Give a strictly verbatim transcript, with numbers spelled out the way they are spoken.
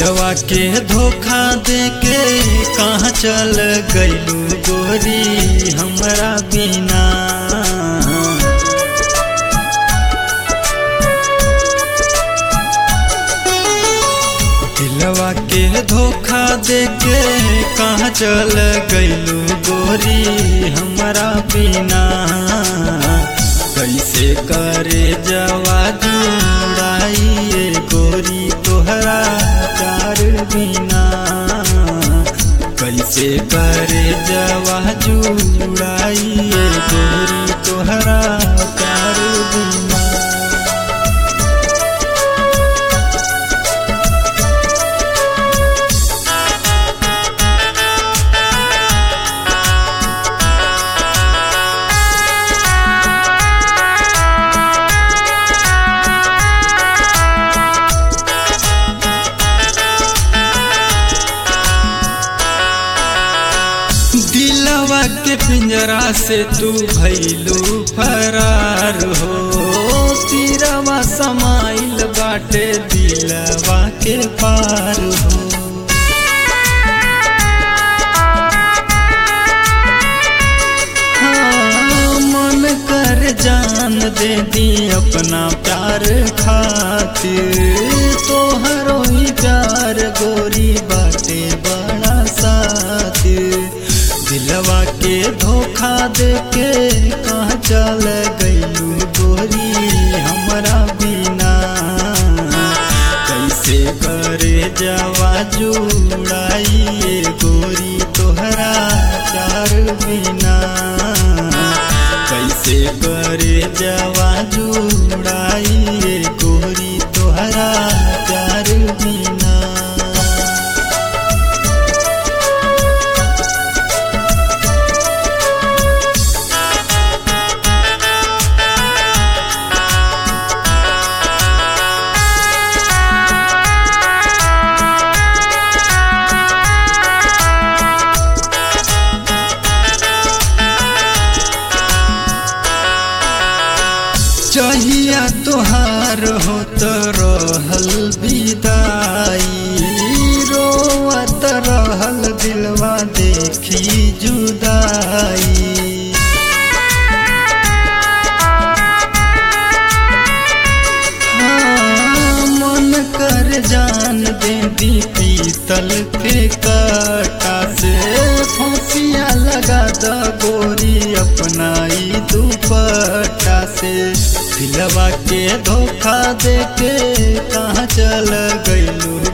दिलवा के धोखा देके कहाँ चल गइलू गोरी हमरा बिना। दिलवा के धोखा देके कहाँ चल गइलू गोरी हमरा बिना। कैसे करे जवा जुड़ाइए गोरी तोहरा प्यार बिना। कैसे करे जवा जुड़ाइए गोरी तोहरा प्यार बिना। दिलवा के पिंजरा से तू भइलू फरार हो। तीरवा समाइल बाटे दिलवा के पार हो। हाँ, मन कर जान दे दी अपना प्यार खातिर। तोहरो ही प्यार गोरी बाटे बड़ा साथी। दिलवा के धोखा देके कहाँ चल गइलू गोरी हमरा बिना। कैसे करे जवा जुड़ाइए गोरी तोहरा प्यार बिना। कैसे करे जवा जुड़ाइए गोरी तोहरा प्यार बिना। चाहिया तोहार होत रहल विदाई। रोवत रहल दिलवा देखी जुदाई। हाँ, मन कर जान दे दी पीतल के काटा से। फांसिया लगा द गोरी अपनाई दुपट्टा से। दिलवा के धोखा देके कहाँ चल गइलू